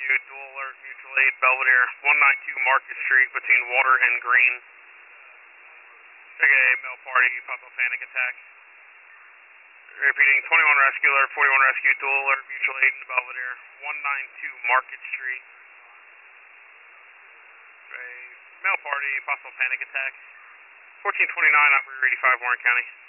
rescue, dual alert, mutual aid, Belvedere, 192 Market Street between Water and Green. Take a male party, possible panic attack. Repeating, 21 rescue alert, 41 rescue, dual alert, mutual aid in Belvedere, 192 Market Street. A male party, possible panic attack. 1429, operator 85, Warren County.